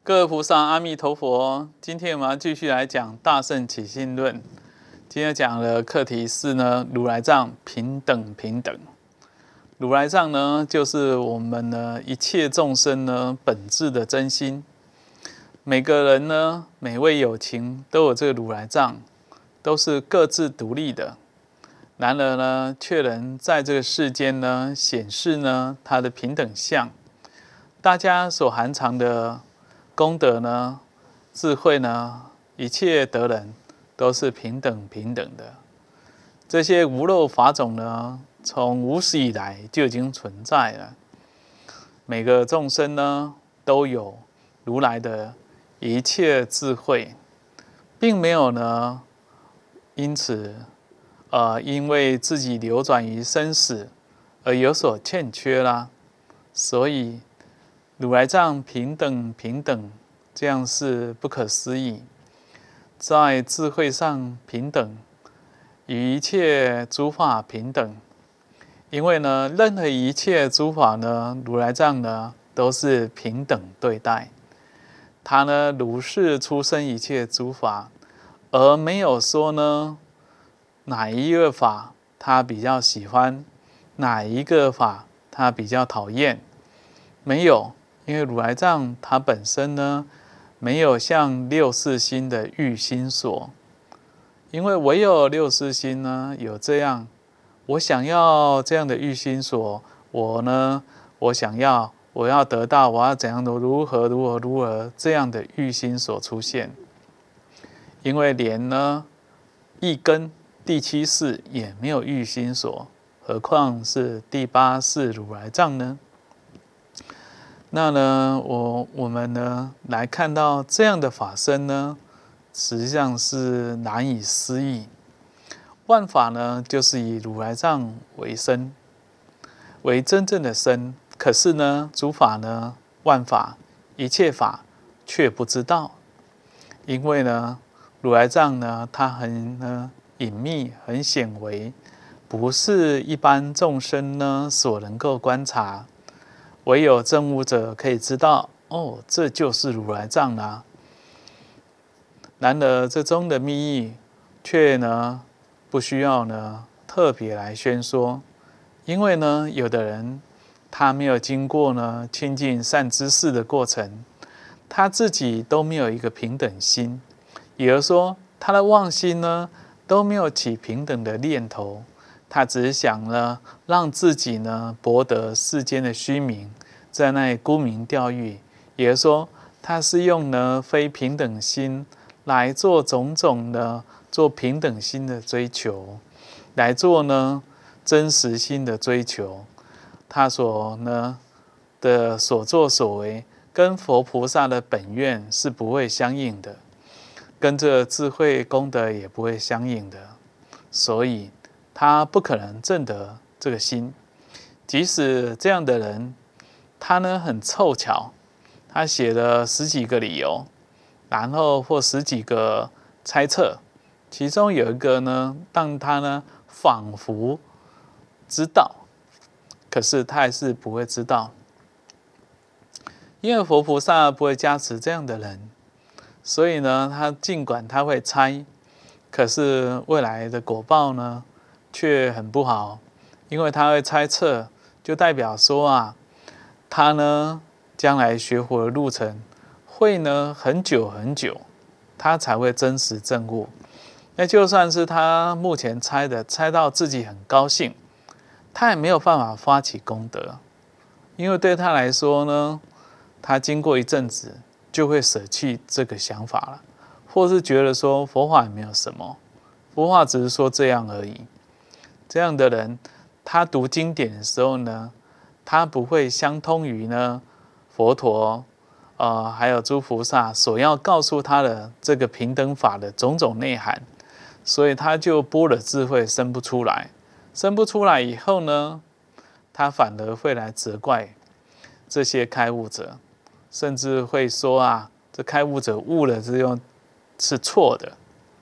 各位菩萨，阿弥陀佛。今天我们要继续来讲《大乘起信论》。今天讲的课题是呢，如来藏平等平等。如来藏呢，就是我们呢一切众生呢本质的真心。每个人呢，每位有情都有这个如来藏，都是各自独立的。然而呢，却能在这个世间呢显示呢它的平等相。大家所含藏的功德呢、智慧呢，一切得人都是平等平等的。这些无漏法种呢，从无始以来就已经存在了。每个众生呢，都有如来的一切智慧，并没有呢，因此因为自己流转于生死而有所欠缺啦。所以如来藏平等平等，这样是不可思议。在智慧上平等，与一切诸法平等。因为呢，任何一切诸法呢，如来藏呢都是平等对待。他呢如是出生一切诸法，而没有说呢哪一个法他比较喜欢，哪一个法他比较讨厌，没有。因为如来藏它本身呢，没有像六识心的欲心所。因为唯有六识心呢有这样，我想要这样的欲心所，我想要，我要得到，我要怎样的如何这样的欲心所出现。因为连呢一根第七识也没有欲心所，何况是第八识如来藏呢？那呢，我们呢来看到这样的法身呢，实际上是难以思议。万法呢，就是以如来藏为身，为真正的身。可是呢，诸法呢，万法一切法却不知道，因为呢，如来藏呢，它很隐秘，很显微，不是一般众生呢所能够观察。唯有证悟者可以知道，哦，这就是如来藏啦。然而这中的密意，却呢不需要呢特别来宣说，因为呢有的人他没有经过呢亲近善知识的过程，他自己都没有一个平等心，也就是说他的妄心呢都没有起平等的念头。他只是想呢，让自己呢博得世间的虚名，在那里沽名钓誉。也就是说，他是用呢非平等心来做种种的做平等心的追求，来做呢真实心的追求。他所作所为，跟佛菩萨的本愿是不会相应的，跟这智慧功德也不会相应的，所以他不可能证得这个心。即使这样的人，他呢很凑巧，他写了10几个理由，然后或10几个猜测，其中有一个呢让他呢仿佛知道，可是他还是不会知道，因为佛菩萨不会加持这样的人，所以呢他尽管他会猜，可是未来的果报呢却很不好。因为他会猜测，就代表说啊，他呢将来学佛的路程会呢很久很久，他才会真实证悟。那就算是他目前猜到自己很高兴，他也没有办法发起功德，因为对他来说呢，他经过一阵子就会舍弃这个想法了，或是觉得说佛法也没有什么，佛法只是说这样而已。这样的人，他读经典的时候呢，他不会相通于呢佛陀还有诸菩萨所要告诉他的这个平等法的种种内涵，所以他就般若智慧生不出来。生不出来以后呢，他反而会来责怪这些开悟者，甚至会说啊，这开悟者悟了之后是错的。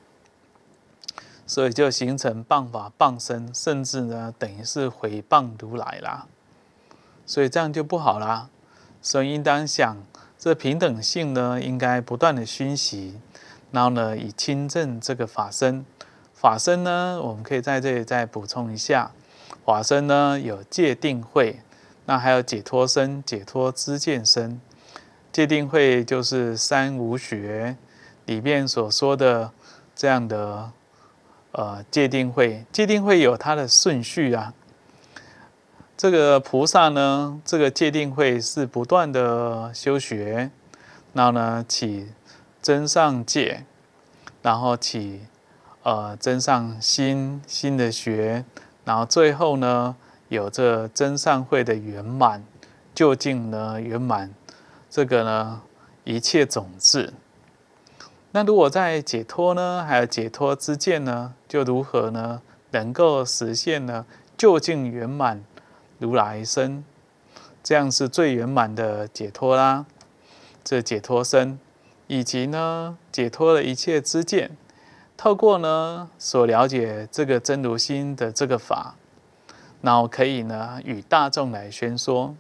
所以就形成谤法谤身，甚至呢等于是毁谤如来啦。所以这样就不好啦。所以应当想这平等性呢，应该不断的熏习，然后呢，以亲证这个法身。法身呢，我们可以在这里再补充一下，法身呢有戒定慧，那还有解脱身、解脱知见身。戒定慧就是三无学里面所说的这样的戒定慧。戒定慧有它的顺序啊。这个菩萨呢，这个戒定慧是不断的修学，然后呢起真上戒，然后起真上心的学，然后最后呢有这真上慧的圆满，究竟呢圆满，这个呢一切种子。那如果在解脱呢，还有解脱之见呢，就如何呢能够实现呢究竟圆满如来身，这样是最圆满的解脱啦。这解脱身，以及呢解脱了一切知见，透过呢所了解这个真如心的这个法，然后可以呢与大众来宣说，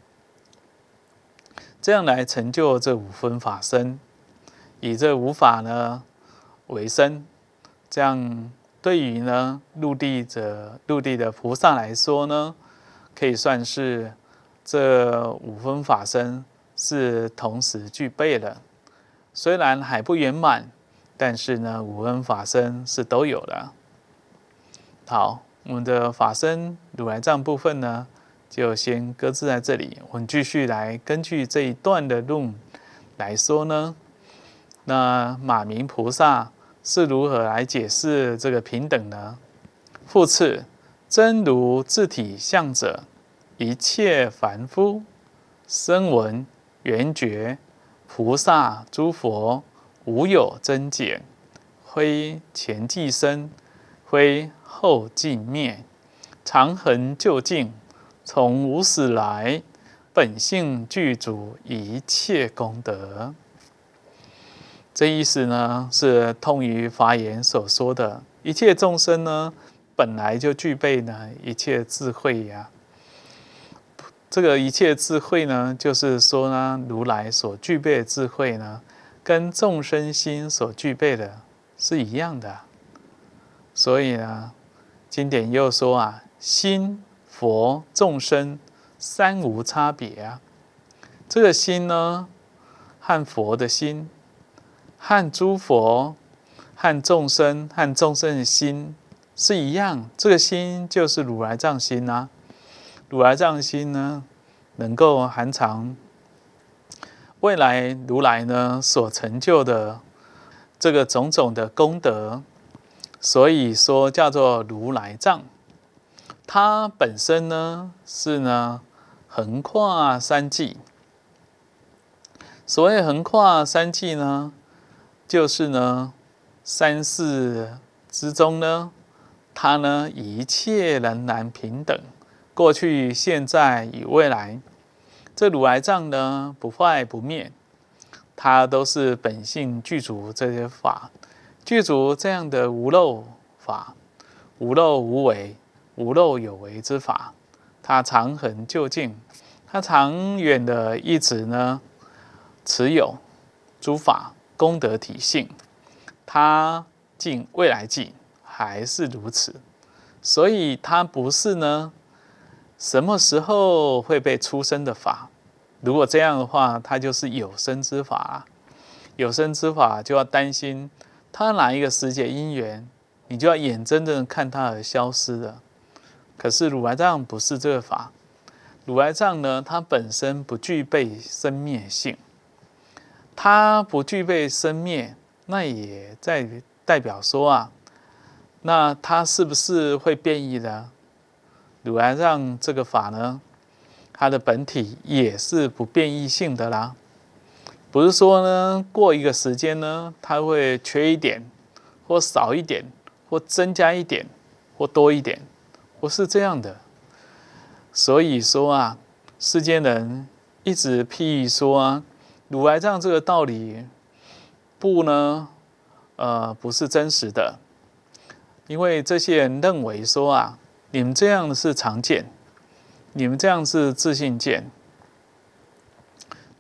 这样来成就这五分法身，以这五法呢为身，这样对于呢入地的菩萨来说呢，可以算是这五分法身是同时具备了。虽然还不圆满，但是呢五分法身是都有了。好，我们的法身如来藏部分呢，就先搁置在这里。我们继续来根据这一段的论来说呢，那马明菩萨是如何来解释这个平等呢？复次，真如自体相者，一切凡夫、声闻、缘觉、菩萨、诸佛，无有增减，非前即生，非后即灭，常恒究竟，从无始来，本性具足一切功德。这意思呢，是通于华严所说的，一切众生呢，本来就具备呢一切智慧呀。这个一切智慧呢，就是说呢，如来所具备的智慧呢，跟众生心所具备的是一样的。所以呢，经典又说啊，心、佛、众生三无差别啊。这个心呢，和佛的心，和诸佛、和众生、和众生的心是一样。这个心就是如来藏心啊。如来藏心呢，能够含藏未来如来呢所成就的这个种种的功德，所以说叫做如来藏。它本身呢是呢横跨三际。所谓横跨三际呢，就是呢三世之中呢，它呢一切仍然平等。过去、现在与未来，这如来藏呢不坏不灭，它都是本性具足这些法，具足这样的无漏法，无漏无为、无漏有为之法，它常恒究竟，它长远的一直呢持有诸法功德体性，它尽未来际还是如此，所以它不是呢什么时候会被出生的法。如果这样的话，它就是有生之法啊。有生之法就要担心它哪一个时节因缘，你就要眼睁睁看它而消失了。可是如来藏不是这个法，如来藏呢，它本身不具备生灭性，它不具备生灭，那也在代表说啊，那它是不是会变异的？如来藏这个法呢，它的本体也是不变异性的啦。不是说呢，过一个时间呢，它会缺一点，或少一点，或增加一点，或多一点，不是这样的。所以说啊，世间人一直譬喻说啊，如来藏这个道理不是真实的，因为这些人认为说啊，你们这样是常见，你们这样是自信见。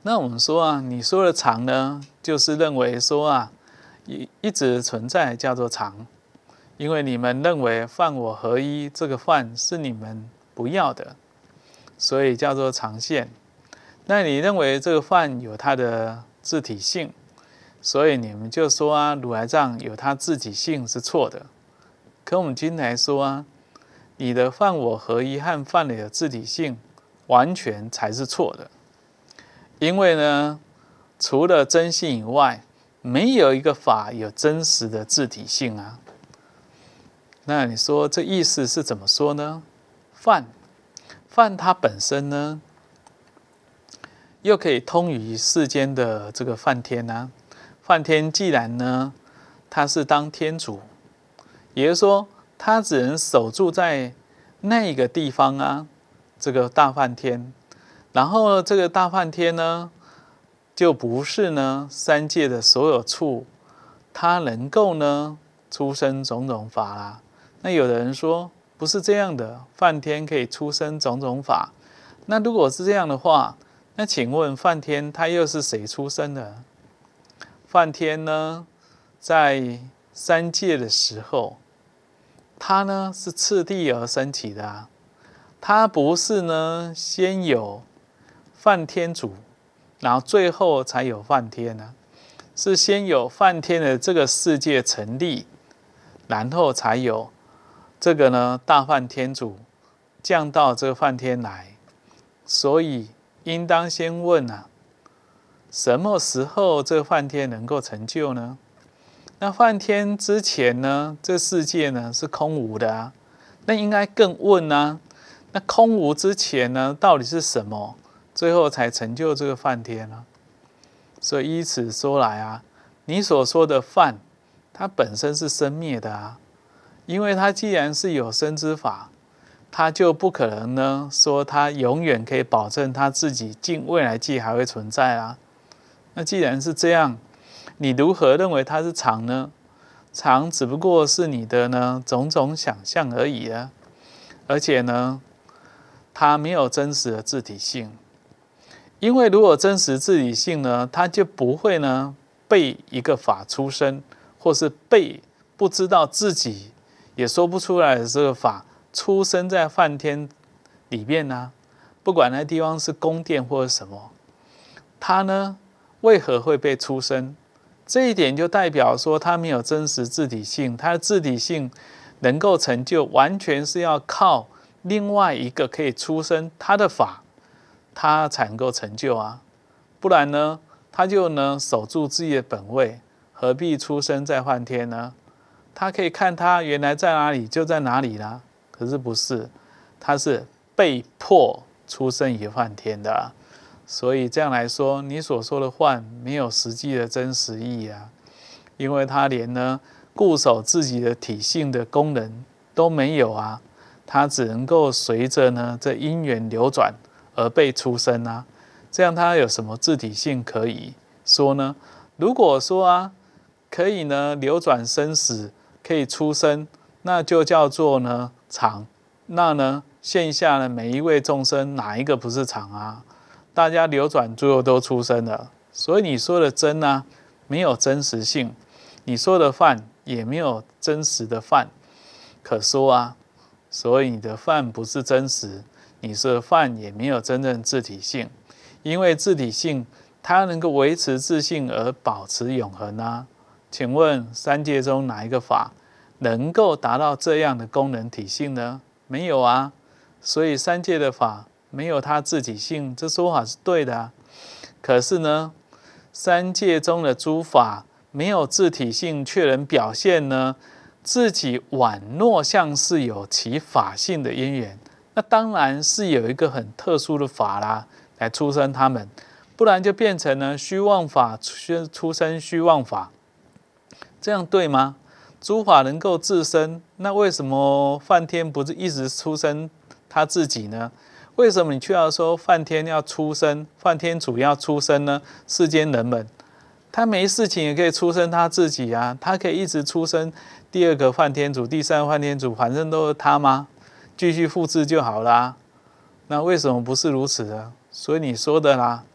那我们说啊，你说的常呢，就是认为说啊，一直存在叫做常，因为你们认为犯我合一这个犯是你们不要的，所以叫做常现。那你认为这个犯有它的自体性，所以你们就说啊，如来藏有它自体性是错的。可我们今天来说啊，你的犯我合一和犯了有自体性，完全才是错的。因为呢，除了真性以外，没有一个法有真实的自体性啊。那你说这意思是怎么说呢？犯它本身呢，又可以通于世间的这个梵天啊。梵天既然呢，他是当天主，也就是说，他只能守住在那个地方啊，这个大梵天。然后这个大梵天呢，就不是呢三界的所有处，他能够呢出生种种法啦。那有的人说不是这样的，梵天可以出生种种法。那如果是这样的话，那请问梵天他又是谁出生的？梵天呢，在三界的时候，他呢是次第而升起的啊。他不是呢先有梵天主，然后最后才有梵天呢，是先有梵天的这个世界成立，然后才有这个呢大梵天主降到这个梵天来。所以应当先问啊，什么时候这个梵天能够成就呢？那梵天之前呢，这世界呢是空无的啊，那应该更问啊，那空无之前呢，到底是什么，最后才成就这个梵天呢？所以依此说来啊，你所说的梵，它本身是生灭的啊，因为它既然是有生之法，它就不可能呢说它永远可以保证它自己进未来际还会存在啊。那既然是这样，你如何认为它是常呢？常只不过是你的呢种种想象而已啊，而且呢，它没有真实的自体性。因为如果真实自体性呢，它就不会呢被一个法出生，或是被不知道自己也说不出来的这个法出生在梵天里面呢。不管那地方是宫殿或者什么，它呢为何会被出生？这一点就代表说它没有真实自体性，它的自体性能够成就，完全是要靠另外一个可以出生它的法，它才能够成就啊。不然呢，它就呢守住自己的本位，何必出生在梵天呢？它可以看它原来在哪里就在哪里啦。可是不是，它是被迫出生于梵天的啊。所以这样来说，你所说的幻没有实际的真实意义啊，因为它连呢固守自己的体性的功能都没有啊，它只能够随着呢这因缘流转而被出生啊，这样它有什么自体性可以说呢？如果说啊可以呢流转生死，可以出生，那就叫做呢常。那呢现下呢每一位众生哪一个不是常啊？大家流转最后都出生了，所以你说的真啊，没有真实性；你说的犯也没有真实的犯可说啊。所以你的犯不是真实，你说的犯也没有真正自体性，因为自体性它能够维持自性而保持永恒啊。请问三界中哪一个法能够达到这样的功能体性呢？没有啊。所以三界的法没有它自体性，这说法是对的啊。可是呢，三界中的诸法没有自体性，却能表现呢自己宛若像是有其法性的因缘，那当然是有一个很特殊的法啦，来出生他们，不然就变成呢虚妄法出生虚妄法，这样对吗？诸法能够自生，那为什么梵天不是一直出生他自己呢？为什么你却要说梵天要出生，梵天主要出生呢？世间人们，他没事情也可以出生他自己啊，他可以一直出生第二个梵天主、第三个梵天主，反正都是他吗？继续复制就好啦。那为什么不是如此呢？所以你说的啦，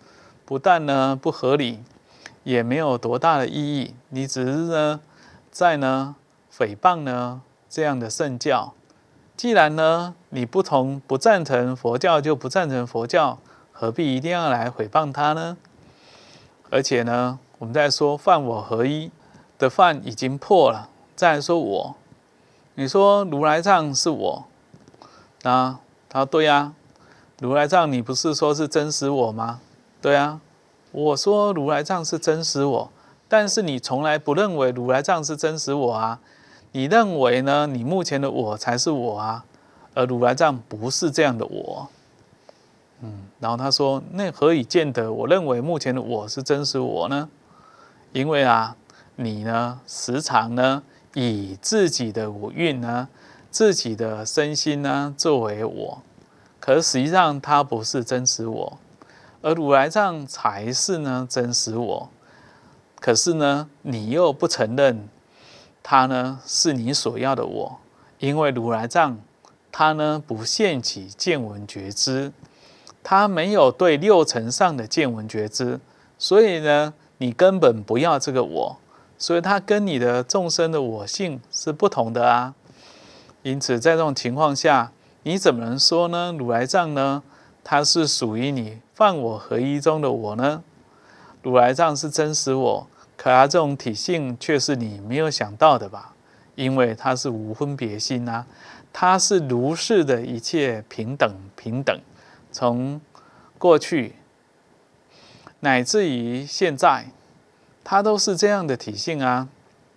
不但呢不合理，也没有多大的意义。你只是呢在呢诽谤呢这样的圣教。既然呢你不赞成佛教就不赞成佛教，何必一定要来诽谤他呢？而且呢，我们在说犯我合一的犯已经破了，再来说我，你说如来藏是我，那他说对啊，如来藏你不是说是真实我吗？对啊，我说如来藏是真实我，但是你从来不认为如来藏是真实我啊，你认为呢？你目前的我才是我啊，而如来藏不是这样的我。然后他说，那何以见得我认为目前的我是真实我呢？因为啊，你呢时常呢以自己的五蕴呢、自己的身心呢作为我，可是实际上它不是真实我，而如来藏才是呢真实我。可是呢，你又不承认它呢是你所要的我，因为如来藏它呢不现起见闻觉知。他没有对六尘上的见闻觉知，所以呢，你根本不要这个我，所以他跟你的众生的我性是不同的啊。因此，在这种情况下，你怎么能说呢？如来藏呢，它是属于你犯我合一中的我呢？如来藏是真实我，可它这种体性却是你没有想到的吧？因为它是无分别心啊，它是如是的一切平等。从过去乃至于现在，它都是这样的体性啊。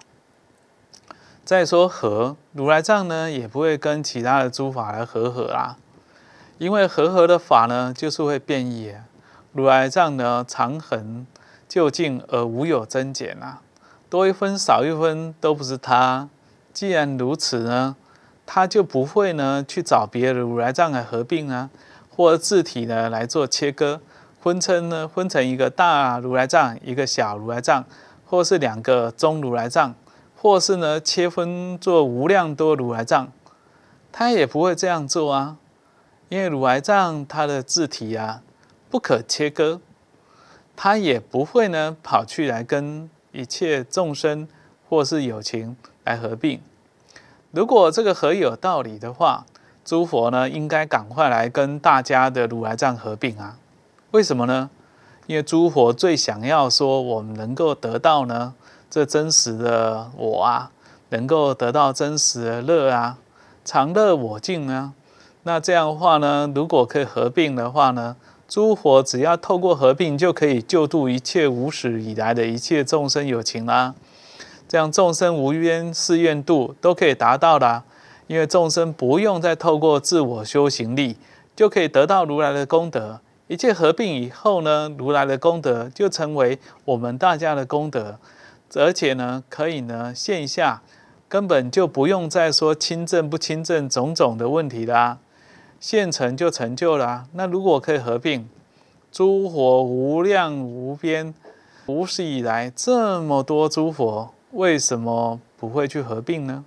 再说和如来藏呢，也不会跟其他的诸法来合啦，因为合的法呢，就是会变异啊。如来藏呢，常恒究竟而无有增减啊，多一分少一分都不是它。既然如此呢，它就不会呢去找别的如来藏来合并啊。或自体呢来做切割，分成一个大如来藏，一个小如来藏，或是两个中如来藏，或是呢切分做无量多如来藏，他也不会这样做啊，因为如来藏它的自体啊不可切割，他也不会呢跑去来跟一切众生或是有情来合并。如果这个合有道理的话，诸佛呢，应该赶快来跟大家的如来藏合并啊！为什么呢？因为诸佛最想要说，我们能够得到呢，这真实的我啊，能够得到真实的乐啊，常乐我净啊。那这样的话呢，如果可以合并的话呢，诸佛只要透过合并，就可以救度一切无始以来的一切众生有情啦。这样众生无边誓愿度都可以达到啦。因为众生不用再透过自我修行力，就可以得到如来的功德。一切合并以后呢，如来的功德就成为我们大家的功德，而且呢，可以呢线下根本就不用再说亲证不亲证种种的问题啦，现成就成就啦。那如果可以合并，诸佛无量无边，无始以来这么多诸佛，为什么不会去合并呢？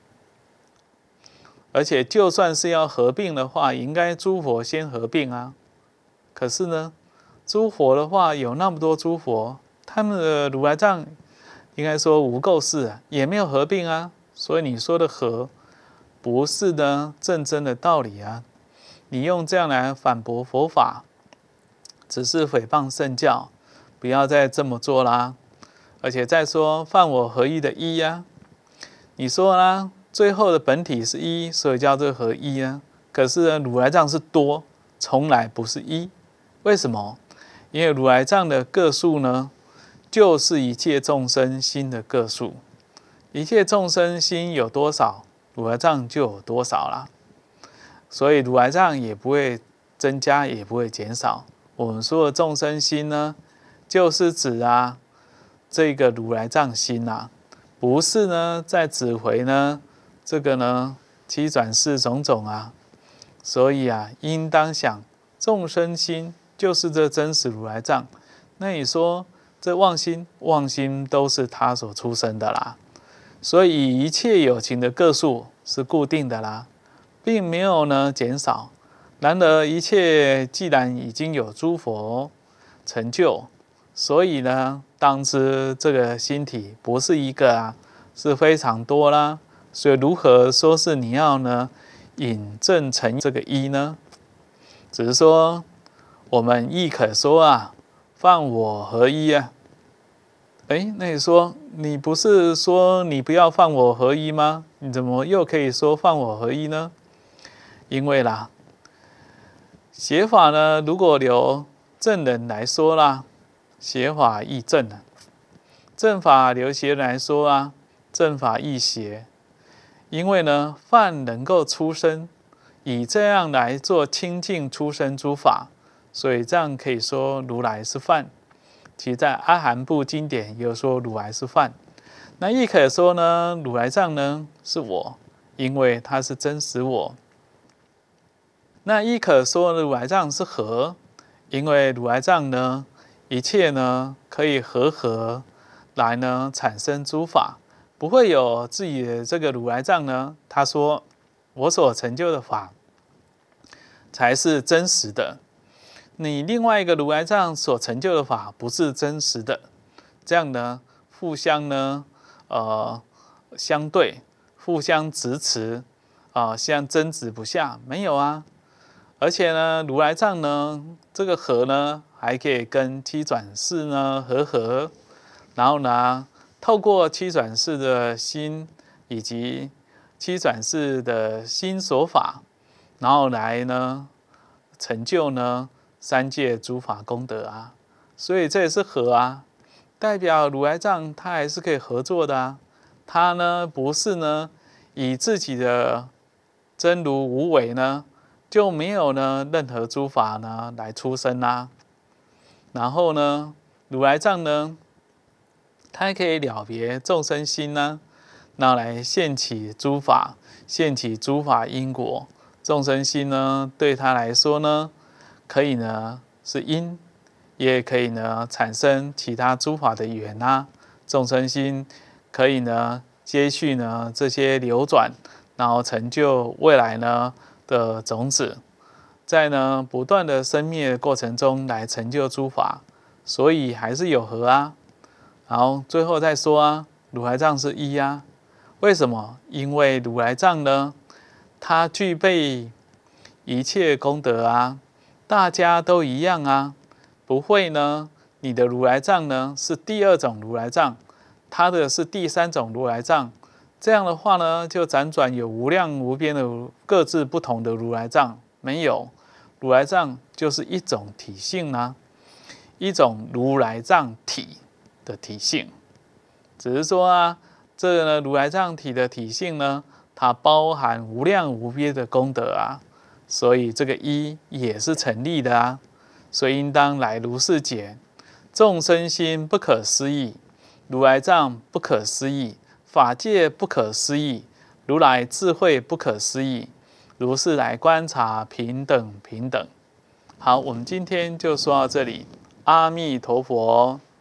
而且就算是要合并的话，应该诸佛先合并啊。可是呢，诸佛的话有那么多诸佛，他们的如来藏应该说无垢事啊，也没有合并啊。所以你说的合，不是呢正真的道理啊。你用这样来反驳佛法，只是诽谤圣教，不要再这么做啦。而且再说犯我合一的一啊，你说啦。最后的本体是一，所以叫做合一啊。可是呢，如来藏是多，从来不是一。为什么？因为如来藏的个数呢，就是一切众生心的个数。一切众生心有多少，如来藏就有多少啦。所以如来藏也不会增加，也不会减少。我们说的众生心呢，就是指啊这个如来藏心啊，不是呢在指回呢。这个呢，七转世种种啊，所以啊，应当想众生心就是这真实如来藏。那你说这妄心都是他所出生的啦，所以一切有情的个数是固定的啦，并没有呢减少。然而一切既然已经有诸佛， 成就。所以呢，当知这个心体不是一个啊，是非常多啦。所以如何说是你要呢引证成这个一呢？只是说我们亦可说啊，犯我合一啊。那你说你不是说你不要犯我合一吗？你怎么又可以说犯我合一呢？因为啦，写法呢，如果由正人来说啦，写法亦正啊；正法由邪人来说啊，正法亦邪。因为呢，犯能够出生，以这样来做清净出生诸法，所以这样可以说如来是犯。其在阿含部经典有说如来是犯，那亦可说呢，如来藏呢是我，因为它是真实我。那亦可说如来藏是合，因为如来藏呢，一切呢可以合来呢产生诸法，不会有自己的这个如来藏呢。他说我所成就的法才是真实的。你另外一个如来藏所成就的法不是真实的，这样呢，互相呢，相对，互相执持，相争执不下，没有啊。而且呢，如来藏呢，这个合呢，还可以跟七转世呢合，然后呢，透过七转世的心以及七转世的心所法，然后来呢，成就呢。三界诸法功德啊，所以这也是合啊，代表如来藏它还是可以合作的啊。它呢不是呢以自己的真如无为呢就没有呢任何诸法呢来出生啊。然后呢，如来藏呢，它还可以了别众生心呢，那来现起诸法，现起诸法因果。众生心呢，对他来说呢。可以呢是因，也可以呢产生其他诸法的缘啊。众生心可以呢接续呢这些流转，然后成就未来呢的种子，在呢不断的生灭的过程中来成就诸法，所以还是有合啊。然后最后再说啊，如来藏是一啊。为什么？因为如来藏呢，它具备一切功德啊。大家都一样啊，不会呢。你的如来藏呢是第二种如来藏，他的是第三种如来藏。这样的话呢，就辗转有无量无边的各自不同的如来藏。没有，如来藏就是一种体性啊，一种如来藏体的体性。只是说啊，这个呢如来藏体的体性呢，它包含无量无边的功德啊。所以这个一也是成立的啊，所以应当来如是解。众生心不可思议，如来藏不可思议，法界不可思议，如来智慧不可思议。如是来观察平等平等。好，我们今天就说到这里。阿弥陀佛。